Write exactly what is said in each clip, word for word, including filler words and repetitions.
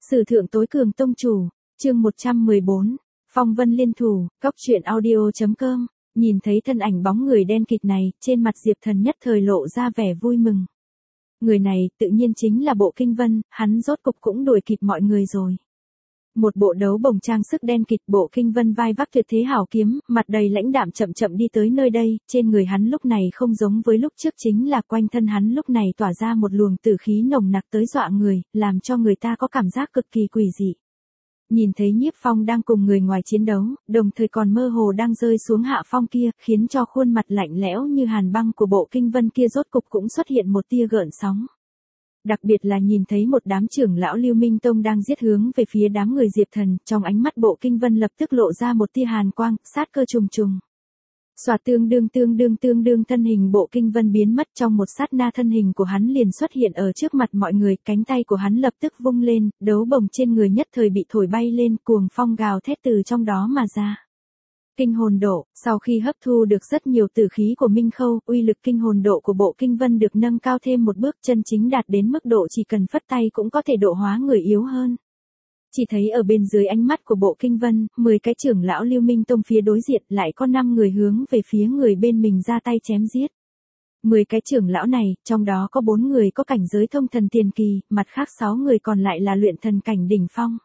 Sử thượng tối cường tông chủ, chương một trăm mười bốn, phong vân liên thủ, góc truyện audio.com, nhìn thấy thân ảnh bóng người đen kịt này, trên mặt Diệp Thần nhất thời lộ ra vẻ vui mừng. Người này tự nhiên chính là Bộ Kinh Vân, hắn rốt cục cũng đuổi kịp mọi người rồi. Một bộ đấu bồng trang sức đen kịt, Bộ Kinh Vân vai vác tuyệt thế hảo kiếm, mặt đầy lãnh đạm chậm chậm đi tới nơi đây, trên người hắn lúc này không giống với lúc trước, chính là quanh thân hắn lúc này tỏa ra một luồng tử khí nồng nặc tới dọa người, làm cho người ta có cảm giác cực kỳ quỷ dị. Nhìn thấy Nhiếp Phong đang cùng người ngoài chiến đấu, đồng thời còn mơ hồ đang rơi xuống hạ phong kia, khiến cho khuôn mặt lạnh lẽo như hàn băng của Bộ Kinh Vân kia rốt cục cũng xuất hiện một tia gợn sóng. Đặc biệt là nhìn thấy một đám trưởng lão Lưu Minh Tông đang giết hướng về phía đám người Diệp Thần, trong ánh mắt Bộ Kinh Vân lập tức lộ ra một tia hàn quang, sát cơ trùng trùng. Xoạt tương đương tương đương tương đương thân hình Bộ Kinh Vân biến mất, trong một sát na thân hình của hắn liền xuất hiện ở trước mặt mọi người, cánh tay của hắn lập tức vung lên, đấu bồng trên người nhất thời bị thổi bay lên, cuồng phong gào thét từ trong đó mà ra. Kinh hồn độ, sau khi hấp thu được rất nhiều tử khí của Minh Khâu, uy lực kinh hồn độ của Bộ Kinh Vân được nâng cao thêm một bước, chân chính đạt đến mức độ chỉ cần phất tay cũng có thể độ hóa người yếu hơn. Chỉ thấy ở bên dưới ánh mắt của Bộ Kinh Vân, mười cái trưởng lão Lưu Minh Tông phía đối diện lại có năm người hướng về phía người bên mình ra tay chém giết. mười cái trưởng lão này, trong đó có bốn người có cảnh giới thông thần tiền kỳ, mặt khác sáu người còn lại là luyện thần cảnh đỉnh phong.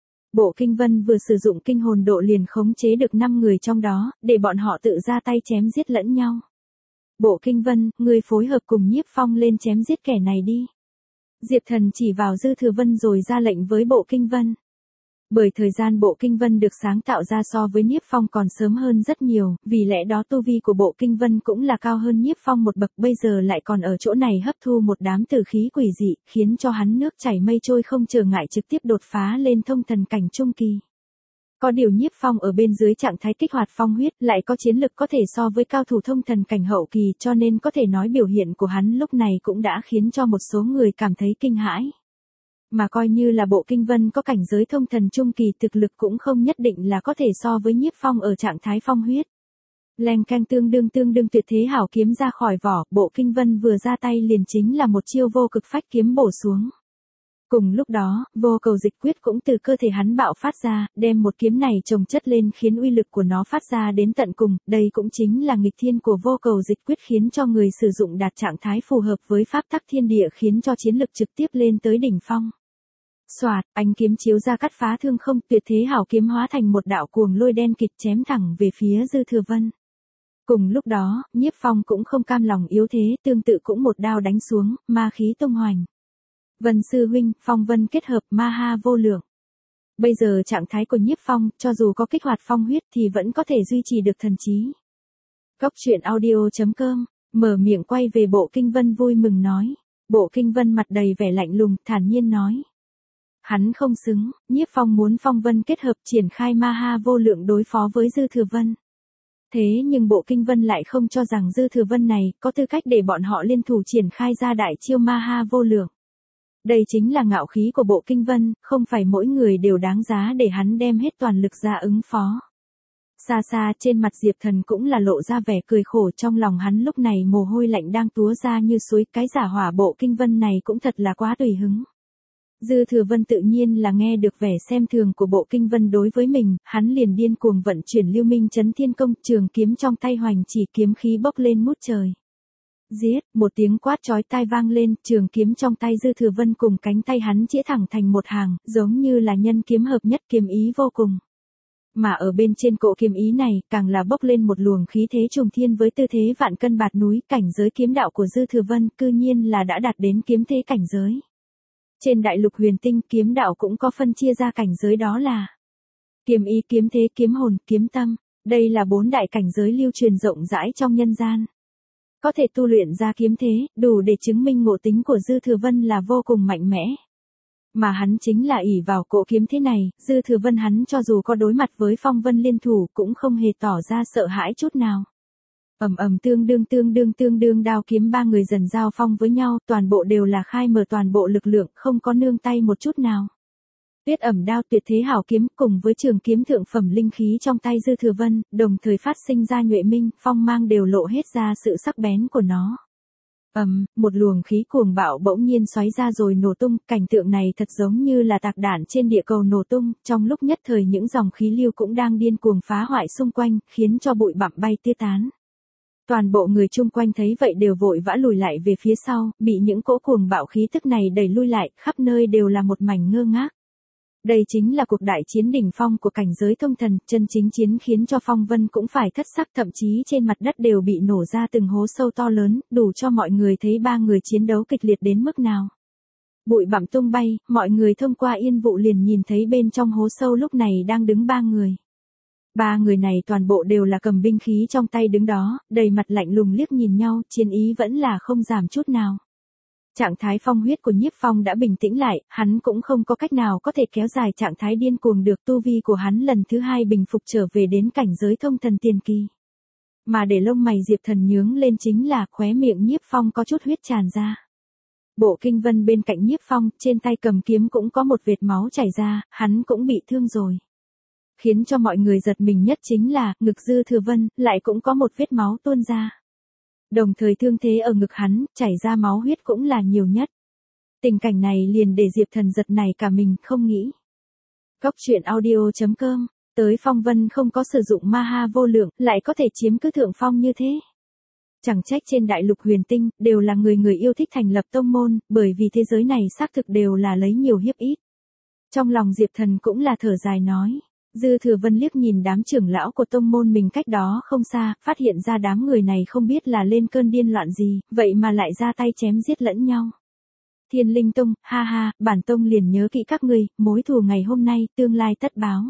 Bộ Kinh Vân vừa sử dụng kinh hồn độ liền khống chế được năm người trong đó, để bọn họ tự ra tay chém giết lẫn nhau. Bộ Kinh Vân, ngươi phối hợp cùng Nhiếp Phong lên chém giết kẻ này đi. Diệp Thần chỉ vào Dư Thừa Vân rồi ra lệnh với Bộ Kinh Vân. Bởi thời gian Bộ Kinh Vân được sáng tạo ra so với Nhiếp Phong còn sớm hơn rất nhiều, vì lẽ đó tu vi của Bộ Kinh Vân cũng là cao hơn Nhiếp Phong một bậc, bây giờ lại còn ở chỗ này hấp thu một đám tử khí quỷ dị, khiến cho hắn nước chảy mây trôi không trở ngại trực tiếp đột phá lên thông thần cảnh trung kỳ. Có điều Nhiếp Phong ở bên dưới trạng thái kích hoạt phong huyết, lại có chiến lực có thể so với cao thủ thông thần cảnh hậu kỳ, cho nên có thể nói biểu hiện của hắn lúc này cũng đã khiến cho một số người cảm thấy kinh hãi. Mà coi như là Bộ Kinh Vân có cảnh giới thông thần trung kỳ, thực lực cũng không nhất định là có thể so với Nhiếp Phong ở trạng thái phong huyết. Leng keng tương đương tương đương tuyệt thế hảo kiếm ra khỏi vỏ, Bộ Kinh Vân vừa ra tay liền chính là một chiêu vô cực phách kiếm bổ xuống. Cùng lúc đó, vô cầu dịch quyết cũng từ cơ thể hắn bạo phát ra, đem một kiếm này chồng chất lên khiến uy lực của nó phát ra đến tận cùng, đây cũng chính là nghịch thiên của vô cầu dịch quyết, khiến cho người sử dụng đạt trạng thái phù hợp với pháp tắc thiên địa, khiến cho chiến lực trực tiếp lên tới đỉnh phong. Soạt, ánh kiếm chiếu ra cắt phá thương không, tuyệt thế hảo kiếm hóa thành một đạo cuồng lôi đen kịt chém thẳng về phía Dư Thừa Vân. Cùng lúc đó, Nhiếp Phong cũng không cam lòng yếu thế, tương tự cũng một đao đánh xuống, ma khí tung hoành. Vân sư huynh, phong vân kết hợp, ma ha vô lượng. Bây giờ trạng thái của Nhiếp Phong, cho dù có kích hoạt phong huyết thì vẫn có thể duy trì được thần trí. Góc truyện audio.com, mở miệng quay về Bộ Kinh Vân vui mừng nói. Bộ Kinh Vân mặt đầy vẻ lạnh lùng, thản nhiên nói. Hắn không xứng, Nhiếp Phong muốn phong vân kết hợp triển khai ma ha vô lượng đối phó với Dư Thừa Vân. Thế nhưng Bộ Kinh Vân lại không cho rằng Dư Thừa Vân này có tư cách để bọn họ liên thủ triển khai ra đại chiêu ma ha vô lượng. Đây chính là ngạo khí của Bộ Kinh Vân, không phải mỗi người đều đáng giá để hắn đem hết toàn lực ra ứng phó. Xa xa trên mặt Diệp Thần cũng là lộ ra vẻ cười khổ, trong lòng hắn lúc này mồ hôi lạnh đang túa ra như suối, cái giả hỏa Bộ Kinh Vân này cũng thật là quá tùy hứng. Dư Thừa Vân tự nhiên là nghe được vẻ xem thường của Bộ Kinh Vân đối với mình, hắn liền điên cuồng vận chuyển Lưu Minh Chấn Thiên Công, trường kiếm trong tay hoành chỉ, kiếm khí bốc lên ngút trời. Giết, một tiếng quát chói tai vang lên, trường kiếm trong tay Dư Thừa Vân cùng cánh tay hắn chĩa thẳng thành một hàng, giống như là nhân kiếm hợp nhất, kiếm ý vô cùng. Mà ở bên trên cỗ kiếm ý này, càng là bốc lên một luồng khí thế trùng thiên với tư thế vạn cân bạt núi, cảnh giới kiếm đạo của Dư Thừa Vân cư nhiên là đã đạt đến kiếm thế cảnh giới. Trên đại lục huyền tinh, kiếm đạo cũng có phân chia ra cảnh giới, đó là kiếm ý, kiếm thế, kiếm hồn, kiếm tâm, đây là bốn đại cảnh giới lưu truyền rộng rãi trong nhân gian. Có thể tu luyện ra kiếm thế, đủ để chứng minh ngộ tính của Dư Thừa Vân là vô cùng mạnh mẽ. Mà hắn chính là ỷ vào cỗ kiếm thế này, Dư Thừa Vân hắn cho dù có đối mặt với phong vân liên thủ cũng không hề tỏ ra sợ hãi chút nào. Ầm ầm tương đương tương đương tương đương đao kiếm ba người dần giao phong với nhau, toàn bộ đều là khai mở toàn bộ lực lượng, không có nương tay một chút nào. Tuyết ẩm đao tuyệt thế hảo kiếm cùng với trường kiếm thượng phẩm linh khí trong tay Dư Thừa Vân, đồng thời phát sinh ra nhuệ minh, phong mang đều lộ hết ra sự sắc bén của nó. Ầm, một luồng khí cuồng bạo bỗng nhiên xoáy ra rồi nổ tung, cảnh tượng này thật giống như là tạc đạn trên địa cầu nổ tung, trong lúc nhất thời những dòng khí lưu cũng đang điên cuồng phá hoại xung quanh, khiến cho bụi bặm bay tứ tán. Toàn bộ người chung quanh thấy vậy đều vội vã lùi lại về phía sau, bị những cỗ cuồng bạo khí tức này đẩy lui lại, khắp nơi đều là một mảnh ngơ ngác. Đây chính là cuộc đại chiến đỉnh phong của cảnh giới thông thần, chân chính chiến khiến cho Phong Vân cũng phải thất sắc, thậm chí trên mặt đất đều bị nổ ra từng hố sâu to lớn, đủ cho mọi người thấy ba người chiến đấu kịch liệt đến mức nào. Bụi bặm tung bay, mọi người thông qua yên vụ liền nhìn thấy bên trong hố sâu lúc này đang đứng ba người. Ba người này toàn bộ đều là cầm binh khí trong tay đứng đó, đầy mặt lạnh lùng liếc nhìn nhau, chiến ý vẫn là không giảm chút nào. Trạng thái phong huyết của Nhiếp Phong đã bình tĩnh lại, hắn cũng không có cách nào có thể kéo dài trạng thái điên cuồng được, tu vi của hắn lần thứ hai bình phục trở về đến cảnh giới thông thần tiền kỳ. Mà để lông mày Diệp Thần nhướng lên chính là khóe miệng Nhiếp Phong có chút huyết tràn ra. Bộ Kinh Vân bên cạnh Nhiếp Phong, trên tay cầm kiếm cũng có một vệt máu chảy ra, hắn cũng bị thương rồi. Khiến cho mọi người giật mình nhất chính là, ngực Dư Thừa Vân, lại cũng có một vết máu tuôn ra. Đồng thời thương thế ở ngực hắn, chảy ra máu huyết cũng là nhiều nhất. Tình cảnh này liền để Diệp Thần giật này cả mình, không nghĩ. Cốc truyện audio chấm com, tới Phong Vân không có sử dụng ma ha vô lượng, lại có thể chiếm cứ thượng phong như thế. Chẳng trách trên đại lục huyền tinh, đều là người người yêu thích thành lập tông môn, bởi vì thế giới này xác thực đều là lấy nhiều hiếp ít. Trong lòng Diệp Thần cũng là thở dài nói. Dư Thừa Vân liếc nhìn đám trưởng lão của tông môn mình cách đó không xa, phát hiện ra đám người này không biết là lên cơn điên loạn gì, vậy mà lại ra tay chém giết lẫn nhau. Thiên Linh Tông, ha ha, bản tông liền nhớ kỹ các ngươi, mối thù ngày hôm nay, tương lai tất báo.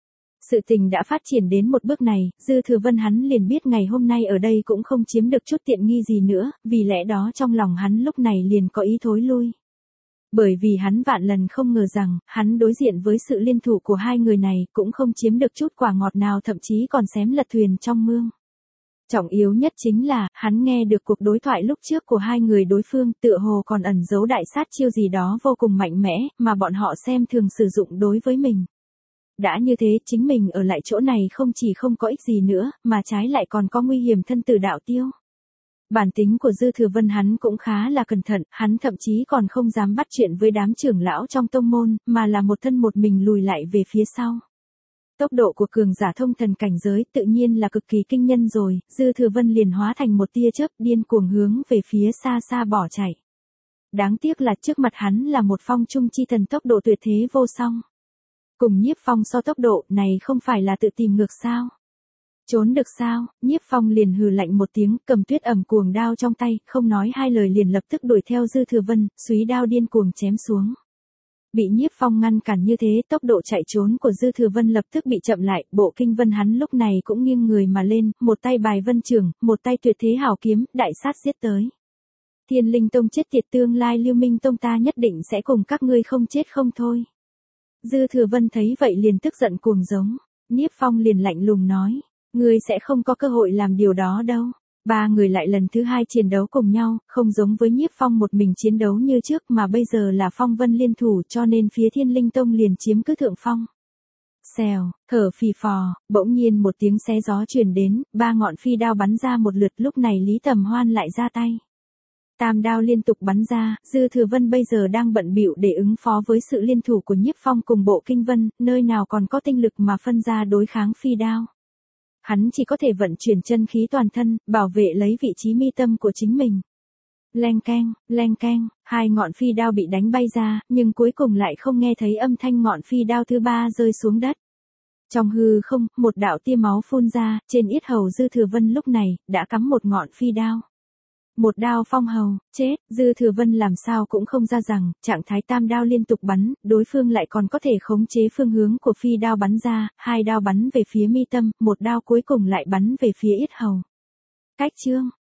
Sự tình đã phát triển đến một bước này, Dư Thừa Vân hắn liền biết ngày hôm nay ở đây cũng không chiếm được chút tiện nghi gì nữa, vì lẽ đó trong lòng hắn lúc này liền có ý thối lui. Bởi vì hắn vạn lần không ngờ rằng, hắn đối diện với sự liên thủ của hai người này cũng không chiếm được chút quả ngọt nào, thậm chí còn xém lật thuyền trong mương. Trọng yếu nhất chính là, hắn nghe được cuộc đối thoại lúc trước của hai người đối phương, tựa hồ còn ẩn giấu đại sát chiêu gì đó vô cùng mạnh mẽ, mà bọn họ xem thường sử dụng đối với mình. Đã như thế, chính mình ở lại chỗ này không chỉ không có ích gì nữa, mà trái lại còn có nguy hiểm thân tử đạo tiêu. Bản tính của Dư Thừa Vân hắn cũng khá là cẩn thận, hắn thậm chí còn không dám bắt chuyện với đám trưởng lão trong tông môn, mà là một thân một mình lùi lại về phía sau. Tốc độ của cường giả thông thần cảnh giới tự nhiên là cực kỳ kinh nhân rồi, Dư Thừa Vân liền hóa thành một tia chớp điên cuồng hướng về phía xa xa bỏ chạy. Đáng tiếc là trước mặt hắn là một phong trung chi thần tốc độ tuyệt thế vô song. Cùng Nhiếp Phong so tốc độ này không phải là tự tìm ngược sao? Trốn được sao? Nhiếp Phong liền hừ lạnh một tiếng, cầm tuyết ẩm cuồng đao trong tay, không nói hai lời liền lập tức đuổi theo Dư Thừa Vân, súy đao điên cuồng chém xuống. Bị Nhiếp Phong ngăn cản như thế, tốc độ chạy trốn của Dư Thừa Vân lập tức bị chậm lại, Bộ Kinh Vân hắn lúc này cũng nghiêng người mà lên, một tay bài vân trường, một tay tuyệt thế hào kiếm, đại sát giết tới. Thiên Linh Tông chết tiệt, tương lai Lưu Minh Tông ta nhất định sẽ cùng các ngươi không chết không thôi. Dư Thừa Vân thấy vậy liền tức giận cuồng giống, Nhiếp Phong liền lạnh lùng nói. Ngươi sẽ không có cơ hội làm điều đó đâu. Ba người lại lần thứ hai chiến đấu cùng nhau, không giống với Nhiếp Phong một mình chiến đấu như trước mà bây giờ là Phong Vân liên thủ, cho nên phía Thiên Linh Tông liền chiếm cứ thượng phong. Xèo, thở phì phò, bỗng nhiên một tiếng xé gió truyền đến, ba ngọn phi đao bắn ra một lượt, lúc này Lý Tầm Hoan lại ra tay. Tam đao liên tục bắn ra, Dư Thừa Vân bây giờ đang bận bịu để ứng phó với sự liên thủ của Nhiếp Phong cùng Bộ Kinh Vân, nơi nào còn có tinh lực mà phân ra đối kháng phi đao. Hắn chỉ có thể vận chuyển chân khí toàn thân, bảo vệ lấy vị trí mi tâm của chính mình. Leng keng, leng keng, hai ngọn phi đao bị đánh bay ra, nhưng cuối cùng lại không nghe thấy âm thanh ngọn phi đao thứ ba rơi xuống đất. Trong hư không, một đạo tia máu phun ra, trên yết hầu Dư Thừa Vân lúc này, đã cắm một ngọn phi đao. Một đao phong hầu, chết, Dư Thừa Vân làm sao cũng không ra rằng, trạng thái tam đao liên tục bắn, đối phương lại còn có thể khống chế phương hướng của phi đao bắn ra, hai đao bắn về phía mi tâm, một đao cuối cùng lại bắn về phía yết hầu. Cách chương,